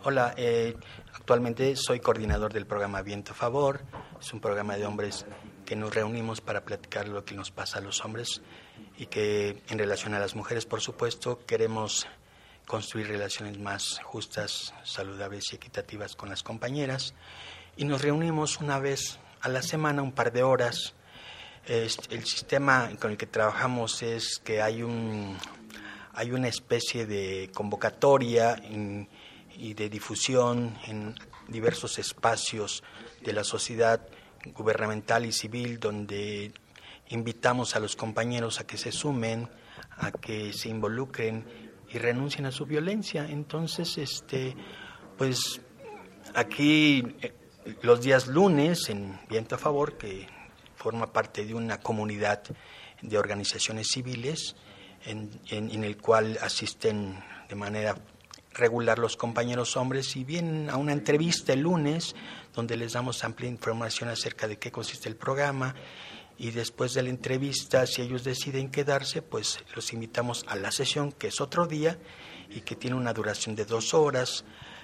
Hola, actualmente soy coordinador del programa Viento a Favor. Es un programa de hombres que nos reunimos para platicar lo que nos pasa a los hombres y que en relación a las mujeres, por supuesto, queremos construir relaciones más justas, saludables y equitativas con las compañeras. Y nos reunimos una vez a la semana, un par de horas. El sistema con el que trabajamos es que hay una especie de convocatoria y de difusión en diversos espacios de la sociedad gubernamental y civil, donde invitamos a los compañeros a que se sumen, a que se involucren y renuncien a su violencia. Entonces, pues aquí los días lunes en Viento a Favor, que forma parte de una comunidad de organizaciones civiles en el cual asisten de manera regular los compañeros hombres, y vienen a una entrevista el lunes donde les damos amplia información acerca de qué consiste el programa, y después de la entrevista, si ellos deciden quedarse, pues los invitamos a la sesión, que es otro día y que tiene una duración de 2 horas.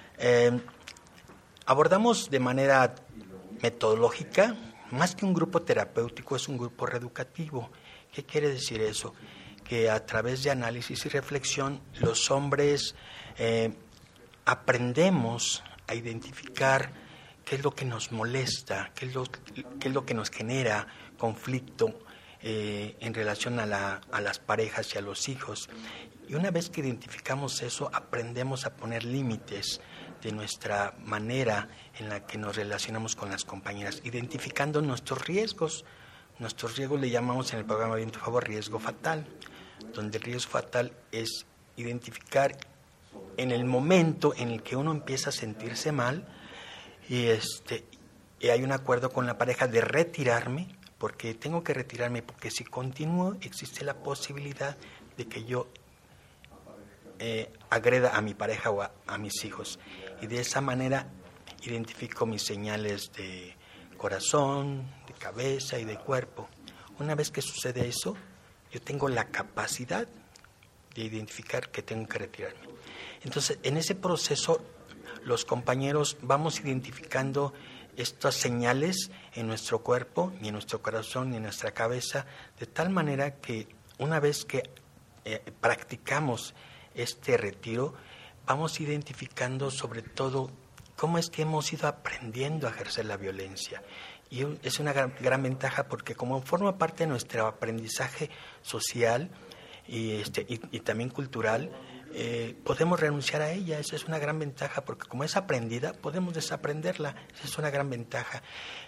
Abordamos de manera metodológica, más que un grupo terapéutico, es un grupo reeducativo. ¿Qué quiere decir eso? Que a través de análisis y reflexión los hombres aprendemos a identificar qué es lo que nos molesta, qué es lo que nos genera conflicto en relación a las parejas y a los hijos. Y una vez que identificamos eso, aprendemos a poner límites de nuestra manera en la que nos relacionamos con las compañeras, identificando nuestros riesgos. Nuestros riesgos le llamamos en el programa Viento a Favor riesgo fatal, donde el riesgo fatal es identificar en el momento en el que uno empieza a sentirse mal y hay un acuerdo con la pareja de retirarme, porque tengo que retirarme, porque si continúo existe la posibilidad de que yo agreda a mi pareja o a mis hijos, y de esa manera identifico mis señales de corazón, de cabeza y de cuerpo. Una vez que sucede eso, yo tengo la capacidad de identificar que tengo que retirarme. Entonces, en ese proceso, los compañeros vamos identificando estas señales en nuestro cuerpo, ni en nuestro corazón, ni en nuestra cabeza, de tal manera que una vez que practicamos este retiro, vamos identificando sobre todo cómo es que hemos ido aprendiendo a ejercer la violencia. Y es una gran ventaja, porque como forma parte de nuestro aprendizaje social y también cultural, podemos renunciar a ella. Esa es una gran ventaja, porque como es aprendida, podemos desaprenderla. Esa es una gran ventaja.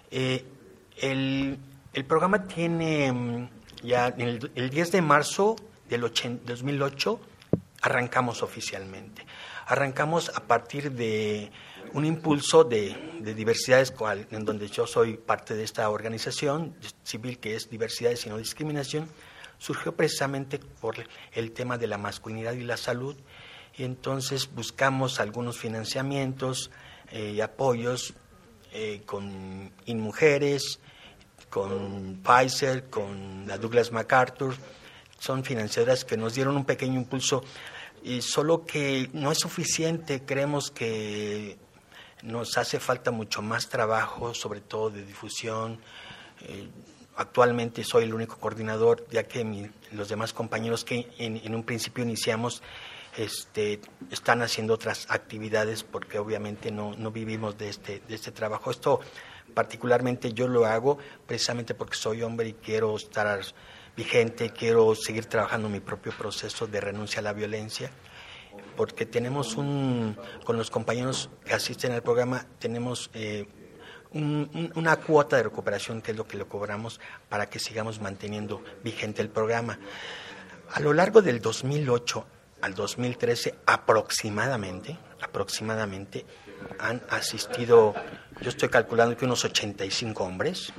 El programa tiene ya el 10 de marzo del 2008 arrancamos oficialmente. Arrancamos a partir de un impulso de diversidades, en donde yo soy parte de esta organización civil que es Diversidades y No Discriminación. Surgió precisamente por el tema de la masculinidad y la salud, y entonces buscamos algunos financiamientos y apoyos con InMujeres, con Pfizer, con la Douglas MacArthur. Son financiadoras que nos dieron un pequeño impulso, y solo que no es suficiente. Creemos que nos hace falta mucho más trabajo, sobre todo de difusión. Actualmente soy el único coordinador, ya que los demás compañeros que en un principio iniciamos están haciendo otras actividades, porque obviamente no vivimos de este trabajo. Esto particularmente yo lo hago precisamente porque soy hombre y quiero estar vigente, quiero seguir trabajando mi propio proceso de renuncia a la violencia, porque tenemos con los compañeros que asisten al programa, tenemos una cuota de recuperación, que es lo que le cobramos para que sigamos manteniendo vigente el programa. A lo largo del 2008 al 2013 aproximadamente han asistido, yo estoy calculando que unos 85 hombres.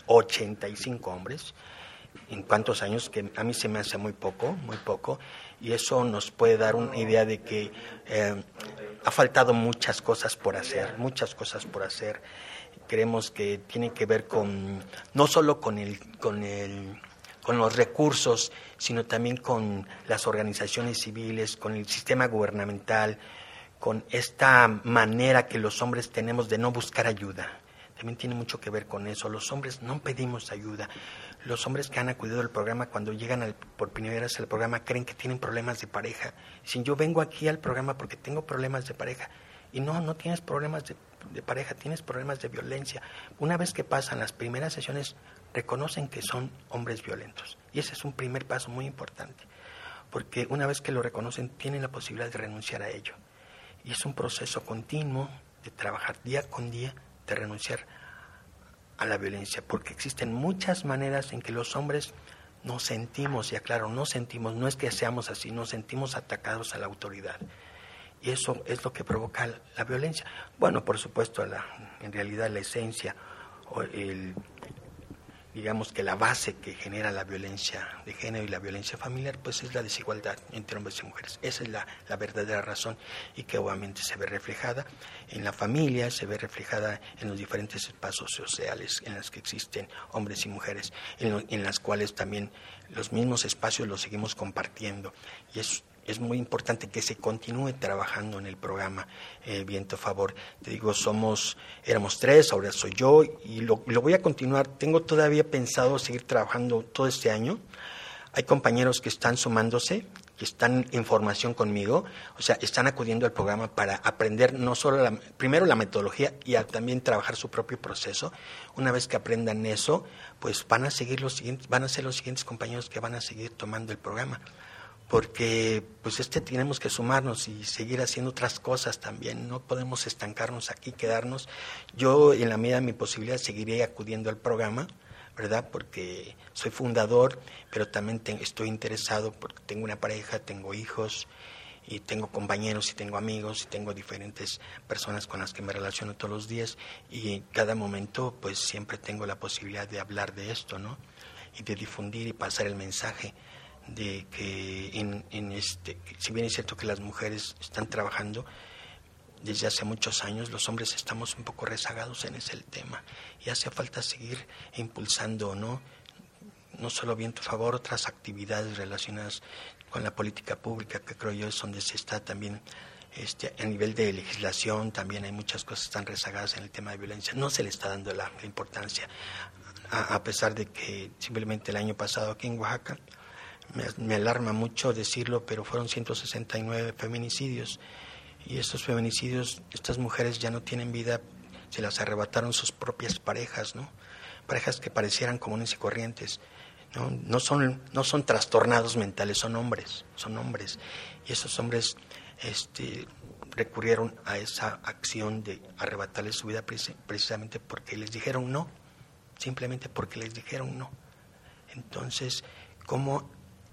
¿En cuántos años? Que a mí se me hace muy poco, y eso nos puede dar una idea de que ha faltado muchas cosas por hacer. Creemos que tiene que ver no solo con los recursos, sino también con las organizaciones civiles, con el sistema gubernamental, con esta manera que los hombres tenemos de no buscar ayuda. También tiene mucho que ver con eso. Los hombres no pedimos ayuda. Los hombres que han acudido al programa, cuando llegan por primera vez al programa, creen que tienen problemas de pareja. Dicen, yo vengo aquí al programa porque tengo problemas de pareja. Y no tienes problemas de pareja, tienes problemas de violencia. Una vez que pasan las primeras sesiones, reconocen que son hombres violentos. Y ese es un primer paso muy importante. Porque una vez que lo reconocen, tienen la posibilidad de renunciar a ello. Y es un proceso continuo de trabajar día con día, de renunciar a la violencia, porque existen muchas maneras en que los hombres nos sentimos, y aclaro, no es que seamos así, nos sentimos atacados a la autoridad, y eso es lo que provoca la violencia. Bueno, por supuesto, en realidad la esencia, o digamos que la base que genera la violencia de género y la violencia familiar, pues es la desigualdad entre hombres y mujeres. Esa es la verdadera razón, y que obviamente se ve reflejada en la familia, se ve reflejada en los diferentes espacios sociales en los que existen hombres y mujeres, en las cuales también los mismos espacios los seguimos compartiendo. Y es muy importante que se continúe trabajando en el programa Viento a Favor. Te digo, éramos 3, ahora soy yo, y lo voy a continuar. Tengo todavía pensado seguir trabajando todo este año. Hay compañeros que están sumándose, que están en formación conmigo, o sea, están acudiendo al programa para aprender no solo primero la metodología y también trabajar su propio proceso. Una vez que aprendan eso, pues van a ser los siguientes compañeros que van a seguir tomando el programa. Porque pues tenemos que sumarnos y seguir haciendo otras cosas también. No podemos estancarnos aquí, quedarnos. Yo, en la medida de mi posibilidad, seguiré acudiendo al programa, ¿verdad? Porque soy fundador, pero también estoy interesado porque tengo una pareja, tengo hijos, y tengo compañeros, y tengo amigos, y tengo diferentes personas con las que me relaciono todos los días, y en cada momento pues siempre tengo la posibilidad de hablar de esto, ¿no? Y de difundir y pasar el mensaje de que si bien es cierto que las mujeres están trabajando desde hace muchos años, los hombres estamos un poco rezagados en ese tema, y hace falta seguir impulsando, no solo Viento a Favor, otras actividades relacionadas con la política pública, que creo yo es donde se está también a nivel de legislación. También hay muchas cosas que están rezagadas en el tema de violencia, no se le está dando la importancia, a pesar de que simplemente el año pasado aquí en Oaxaca, me alarma mucho decirlo, pero fueron 169 feminicidios, y estos feminicidios, estas mujeres ya no tienen vida, se las arrebataron sus propias parejas, ¿no? Parejas que parecieran comunes y corrientes, no son trastornados mentales, son hombres, y esos hombres recurrieron a esa acción de arrebatarles su vida precisamente porque les dijeron no, simplemente porque les dijeron no. Entonces, ¿cómo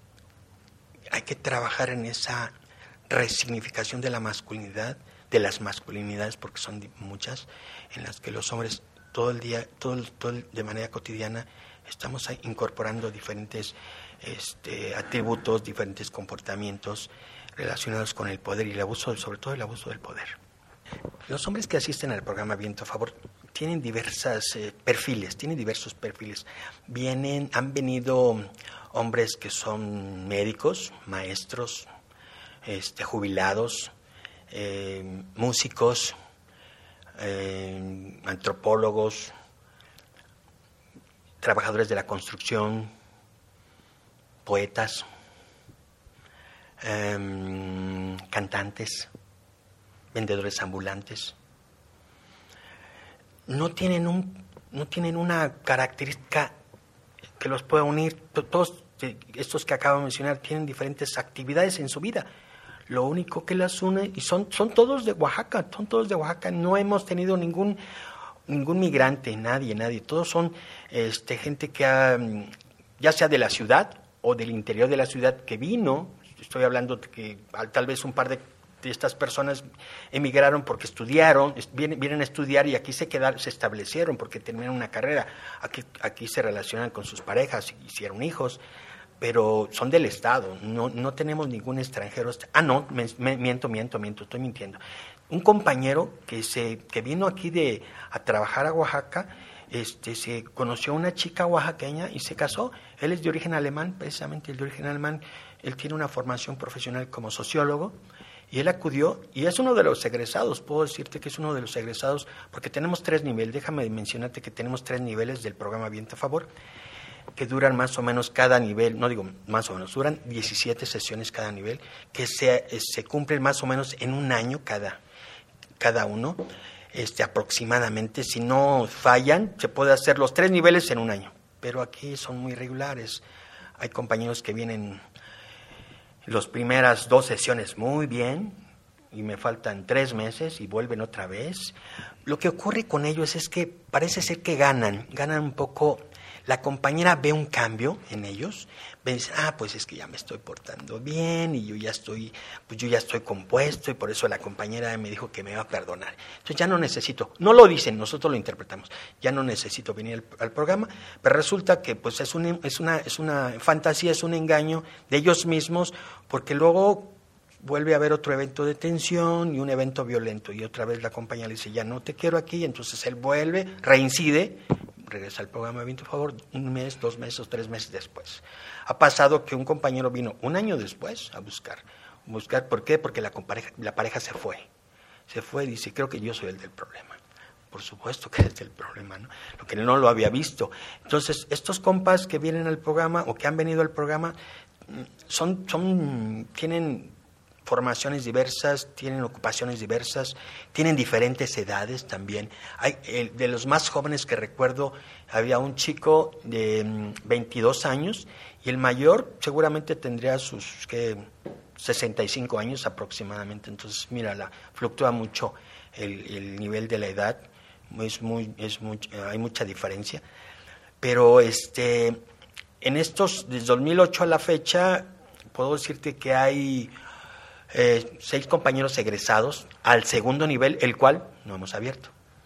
hay que trabajar en esa resignificación de la masculinidad, de las masculinidades, porque son muchas, en las que los hombres todo el día, de manera cotidiana, estamos incorporando diferentes atributos, diferentes comportamientos relacionados con el poder y el abuso, sobre todo el abuso del poder. Los hombres que asisten al programa Viento a Favor tienen diversos perfiles. Han venido hombres que son médicos, maestros, jubilados, músicos, antropólogos, trabajadores de la construcción, poetas, cantantes, vendedores ambulantes. No tienen una característica que los pueda unir. Todos estos que acabo de mencionar tienen diferentes actividades en su vida. Lo único que las une, y son todos de Oaxaca, no hemos tenido ningún migrante, nadie. Todos son gente que ya sea de la ciudad o del interior de la ciudad, que vino. Estoy hablando de que tal vez un par de estas personas emigraron porque estudiaron, vienen a estudiar y aquí se establecieron porque terminaron una carrera. Aquí se relacionan con sus parejas, hicieron hijos, pero son del Estado, no tenemos ningún extranjero. Miento, estoy mintiendo. Un compañero que vino aquí a trabajar a Oaxaca, se conoció a una chica oaxaqueña y se casó. Él es de origen alemán, precisamente el de origen alemán. Él tiene una formación profesional como sociólogo Y él acudió y es uno de los egresados, puedo decirte que es uno de los egresados, porque tenemos 3 niveles, déjame mencionarte que tenemos 3 niveles del programa Viento a Favor, que duran más o menos cada nivel, no digo más o menos, duran 17 sesiones cada nivel, que se cumplen más o menos en un año cada uno, aproximadamente. Si no fallan, se puede hacer los 3 niveles en un año, pero aquí son muy regulares. Hay compañeros que vienen las primeras 2 sesiones muy bien y me faltan 3 meses y vuelven otra vez. Lo que ocurre con ellos es que parece ser que ganan un poco. La compañera ve un cambio en ellos, dice, pues es que ya me estoy portando bien y yo ya estoy compuesto y por eso la compañera me dijo que me iba a perdonar. Entonces ya no necesito, no lo dicen, nosotros lo interpretamos, ya no necesito venir al programa, pero resulta que pues es una fantasía, es un engaño de ellos mismos, porque luego vuelve a haber otro evento de tensión y un evento violento y otra vez la compañera le dice, ya no te quiero aquí, entonces él vuelve, reincide, regresa al programa Viento a Favor 1 mes, 2 meses, 3 meses después. Ha pasado que un compañero vino 1 año después a buscar. ¿Por qué? Porque la pareja se fue y dice, creo que yo soy el del problema. Por supuesto que es el problema, ¿no? Lo que no lo había visto. Entonces, estos compas que vienen al programa o que han venido al programa tienen formaciones diversas, tienen ocupaciones diversas, tienen diferentes edades también. De los más jóvenes que recuerdo, había un chico de 22 años y el mayor seguramente tendría sus 65 años aproximadamente. Entonces, mira, fluctúa mucho el nivel de la edad, hay mucha diferencia. Pero en estos, desde 2008 a la fecha, puedo decirte que hay 6 compañeros egresados al segundo nivel, el cual no hemos abierto.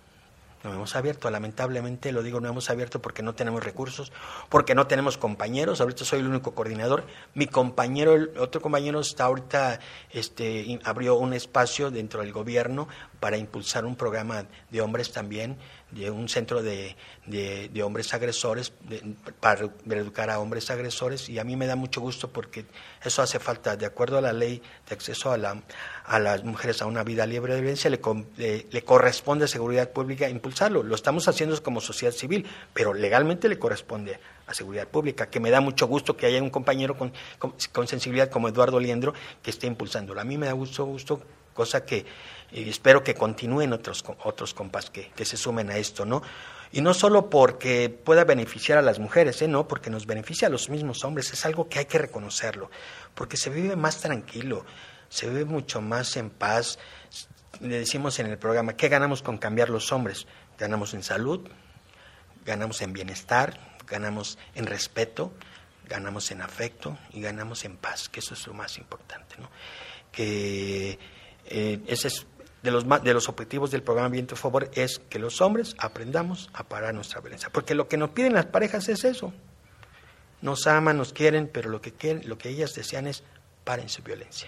Lamentablemente lo digo, no hemos abierto porque no tenemos recursos, porque no tenemos compañeros. Ahorita soy el único coordinador. Mi compañero, el otro compañero está ahorita, abrió un espacio dentro del gobierno para impulsar un programa de hombres también, de un centro de hombres agresores, para reeducar a hombres agresores, y a mí me da mucho gusto porque eso hace falta. De acuerdo a la ley de acceso a las mujeres a una vida libre de violencia, le corresponde a Seguridad Pública impulsarlo. Lo estamos haciendo como sociedad civil, pero legalmente le corresponde a Seguridad Pública, que me da mucho gusto que haya un compañero con sensibilidad como Eduardo Liendro que esté impulsándolo. A mí me da gusto, cosa que espero que continúen otros compas que se sumen a esto, ¿no? Y no solo porque pueda beneficiar a las mujeres, no, porque nos beneficia a los mismos hombres, es algo que hay que reconocerlo, porque se vive más tranquilo, se vive mucho más en paz. Le decimos en el programa, ¿qué ganamos con cambiar los hombres? Ganamos en salud, ganamos en bienestar, ganamos en respeto, ganamos en afecto y ganamos en paz, que eso es lo más importante, ¿no? Que ese es de los objetivos del programa Viento a Favor, es que los hombres aprendamos a parar nuestra violencia, porque lo que nos piden las parejas es eso. Nos aman, nos quieren, pero lo que ellas desean es paren su violencia.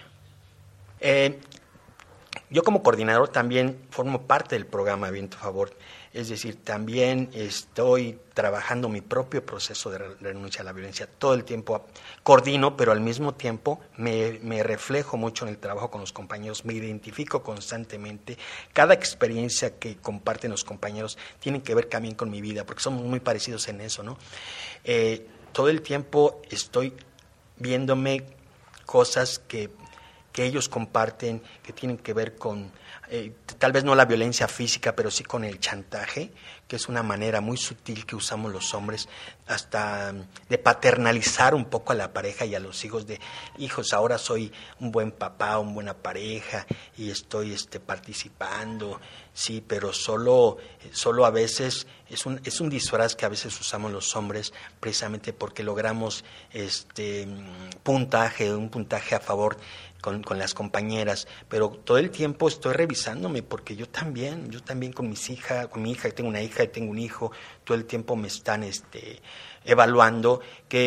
Yo como coordinador también formo parte del programa Viento a Favor, es decir, también estoy trabajando mi propio proceso de renuncia a la violencia. Todo el tiempo coordino, pero al mismo tiempo me reflejo mucho en el trabajo con los compañeros, me identifico constantemente. Cada experiencia que comparten los compañeros tiene que ver también con mi vida, porque somos muy parecidos en eso, ¿no? Todo el tiempo estoy viéndome cosas que ellos comparten, que tienen que ver con, tal vez no la violencia física, pero sí con el chantaje, que es una manera muy sutil que usamos los hombres, hasta de paternalizar un poco a la pareja y a los hijos, de hijos, ahora soy un buen papá, una buena pareja, y estoy participando, sí, pero solo a veces es un disfraz que a veces usamos los hombres, precisamente porque logramos un puntaje a favor con las compañeras, pero todo el tiempo estoy revisándome, porque yo también con mi hija, tengo una hija y tengo un hijo, todo el tiempo me están evaluando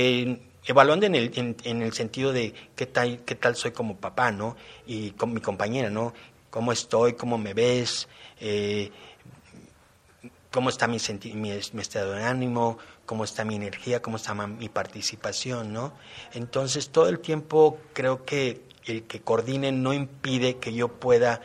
en el sentido de qué tal soy como papá, ¿no? Y con mi compañera, ¿no? ¿Cómo estoy? ¿Cómo me ves? ¿Cómo está mi estado de ánimo? ¿Cómo está mi energía? ¿Cómo está mi participación, no? Entonces, todo el tiempo creo que el que coordinen no impide que yo pueda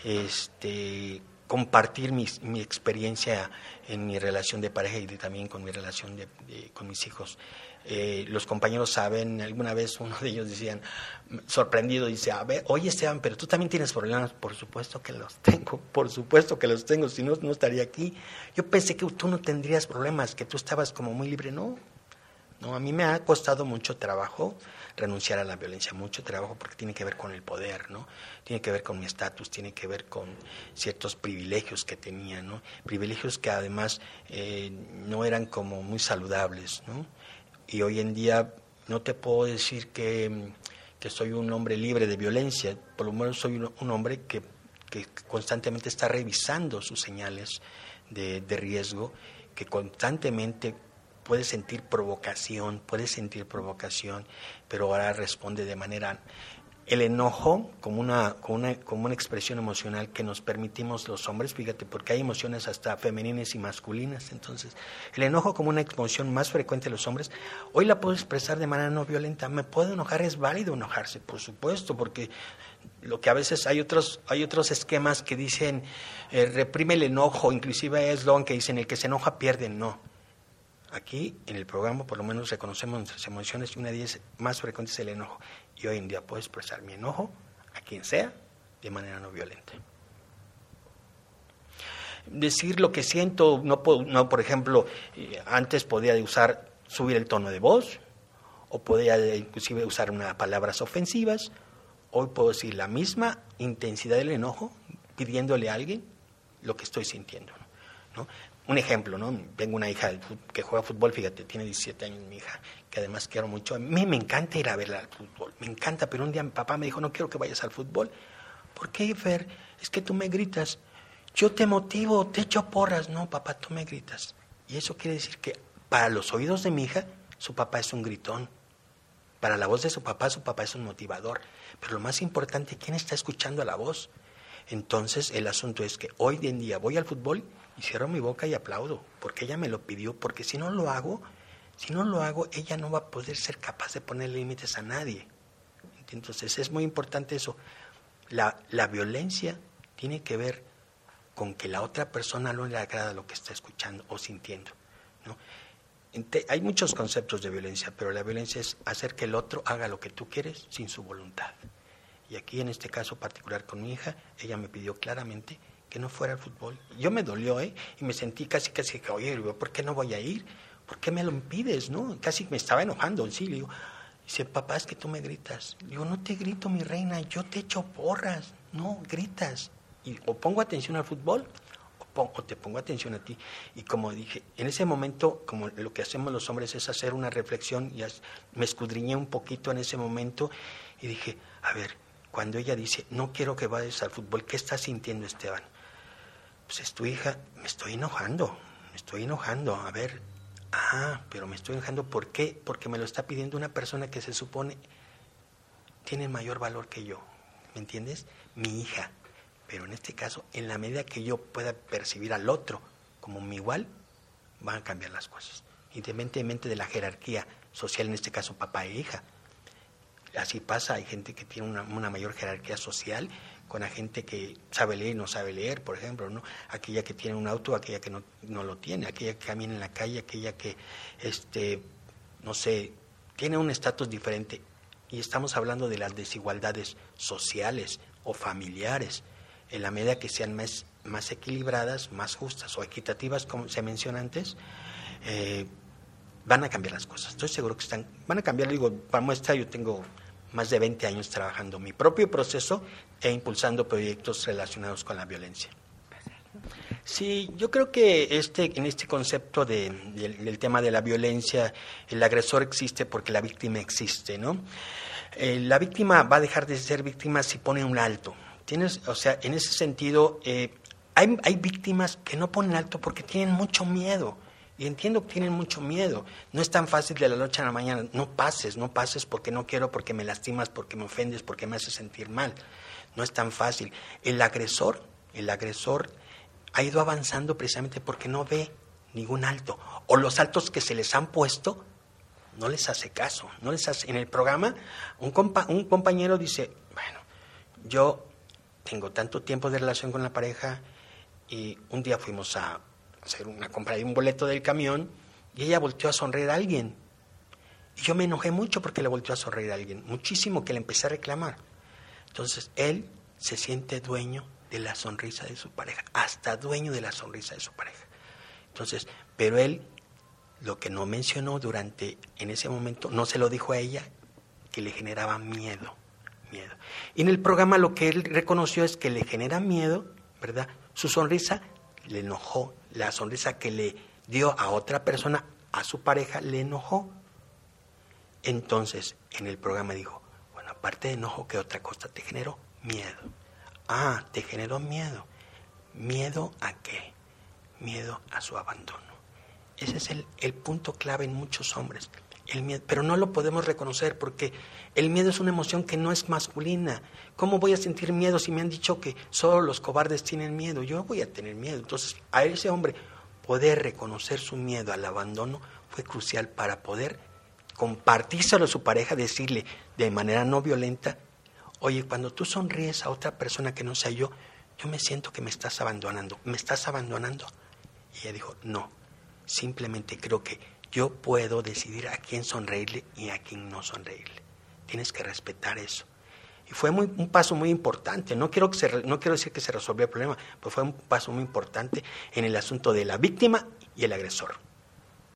compartir mi experiencia en mi relación de pareja y también con mi relación con mis hijos. Los compañeros saben, alguna vez uno de ellos decían, sorprendido, dice, a ver, oye Esteban, pero tú también tienes problemas. Por supuesto que los tengo, si no, no estaría aquí. Yo pensé que tú no tendrías problemas, que tú estabas como muy libre. No, a mí me ha costado mucho trabajo renunciar a la violencia, mucho trabajo, porque tiene que ver con el poder, ¿no? Tiene que ver con mi estatus, tiene que ver con ciertos privilegios que tenía, ¿no? Privilegios que además no eran como muy saludables, ¿no? Y hoy en día no te puedo decir que soy un hombre libre de violencia, por lo menos soy un hombre que constantemente está revisando sus señales de riesgo, que constantemente puede sentir provocación, pero ahora responde de manera... El enojo como una expresión emocional que nos permitimos los hombres, fíjate, porque hay emociones hasta femeninas y masculinas, entonces el enojo como una emoción más frecuente de los hombres, hoy la puedo expresar de manera no violenta. Me puedo enojar, es válido enojarse, por supuesto, porque lo que a veces hay otros esquemas que dicen reprime el enojo, inclusive hay eslogan que dicen el que se enoja pierde. No. Aquí en el programa por lo menos reconocemos nuestras emociones y una de ellas más frecuente es el enojo. Y hoy en día puedo expresar mi enojo a quien sea de manera no violenta. Decir lo que siento, no, por ejemplo, antes podía subir el tono de voz, o podía inclusive usar palabras ofensivas. Hoy puedo decir la misma intensidad del enojo pidiéndole a alguien lo que estoy sintiendo, ¿no? Un ejemplo, ¿no? Tengo una hija que juega fútbol, fíjate, tiene 17 años mi hija, que además quiero mucho. A mí me encanta ir a verla al fútbol, me encanta, pero un día mi papá me dijo, no quiero que vayas al fútbol. ¿Por qué, Fer? Es que tú me gritas. Yo te motivo, te echo porras. No, papá, tú me gritas. Y eso quiere decir que para los oídos de mi hija, su papá es un gritón. Para la voz de su papá es un motivador. Pero lo más importante, ¿quién está escuchando la voz? Entonces, el asunto es que hoy en día voy al fútbol y cierro mi boca y aplaudo, porque ella me lo pidió, porque si no lo hago, ella no va a poder ser capaz de poner límites a nadie. Entonces, es muy importante eso. La violencia tiene que ver con que la otra persona no le agrada lo que está escuchando o sintiendo, ¿no? Hay muchos conceptos de violencia, pero la violencia es hacer que el otro haga lo que tú quieres sin su voluntad. Y aquí, en este caso particular con mi hija, ella me pidió claramente que no fuera al fútbol. Yo me dolió, y me sentí casi que, oye, ¿por qué no voy a ir? ¿Por qué me lo impides, no? Casi me estaba enojando, sí, le digo. Dice, papá, es que tú me gritas. Digo, no te grito, mi reina, yo te echo porras, no, gritas. Y o pongo atención al fútbol o te pongo atención a ti. Y como dije, en ese momento, como lo que hacemos los hombres es hacer una reflexión, y me escudriñé un poquito en ese momento y dije, a ver, cuando ella dice, no quiero que vayas al fútbol, ¿qué estás sintiendo, Esteban? Pues es tu hija, me estoy enojando, a ver, pero me estoy enojando, ¿por qué? Porque me lo está pidiendo una persona que se supone tiene mayor valor que yo, ¿me entiendes? Mi hija, pero en este caso, en la medida que yo pueda percibir al otro como mi igual, van a cambiar las cosas, independientemente de la jerarquía social, en este caso papá e hija. Así pasa, hay gente que tiene una mayor jerarquía social, con la gente que sabe leer y no sabe leer, por ejemplo, ¿no? Aquella que tiene un auto, aquella que no lo tiene, aquella que camina en la calle, aquella que, no sé, tiene un estatus diferente. Y estamos hablando de las desigualdades sociales o familiares, en la medida que sean más equilibradas, más justas o equitativas, como se menciona antes, van a cambiar las cosas. Estoy seguro que van a cambiar. Digo, para muestra, yo tengo más de 20 años trabajando mi propio proceso e impulsando proyectos relacionados con la violencia. Sí, yo creo que en este concepto del tema de la violencia, el agresor existe porque la víctima existe, ¿no? La víctima va a dejar de ser víctima si pone un alto. O sea, en ese sentido, hay víctimas que no ponen alto porque tienen mucho miedo. Y entiendo que tienen mucho miedo. No es tan fácil de la noche a la mañana. No pases porque no quiero, porque me lastimas, porque me ofendes, porque me haces sentir mal. No es tan fácil. El agresor ha ido avanzando precisamente porque no ve ningún alto. O los altos que se les han puesto no les hace caso. En el programa, un compañero dice, yo tengo tanto tiempo de relación con la pareja y un día fuimos a hacer una compra de un boleto del camión y ella volteó a sonreír a alguien. Y yo me enojé mucho porque le volteó a sonreír a alguien, muchísimo, que le empecé a reclamar. Entonces, él se siente dueño de la sonrisa de su pareja, hasta dueño de la sonrisa de su pareja. Entonces, pero él, lo que no mencionó en ese momento, no se lo dijo a ella, que le generaba miedo. Y en el programa lo que él reconoció es que le genera miedo, ¿verdad? Su sonrisa le enojó, la sonrisa que le dio a otra persona, a su pareja, le enojó. Entonces, en el programa dijo, bueno, aparte de enojo, ¿qué otra cosa te generó? Miedo. Ah, te generó miedo. ¿Miedo a qué? Miedo a su abandono. Ese es el punto clave en muchos hombres. El miedo, pero no lo podemos reconocer porque el miedo es una emoción que no es masculina. ¿Cómo voy a sentir miedo si me han dicho que solo los cobardes tienen miedo? Yo voy a tener miedo. Entonces, a ese hombre poder reconocer su miedo al abandono fue crucial para poder compartírselo a su pareja, decirle de manera no violenta, oye, cuando tú sonríes a otra persona que no sea yo me siento que me estás abandonando. ¿Me estás abandonando? Y ella dijo, no, simplemente creo que yo puedo decidir a quién sonreírle y a quién no sonreírle. Tienes que respetar eso. Y fue un paso muy importante. No quiero decir que se resolvió el problema, pero fue un paso muy importante en el asunto de la víctima y el agresor.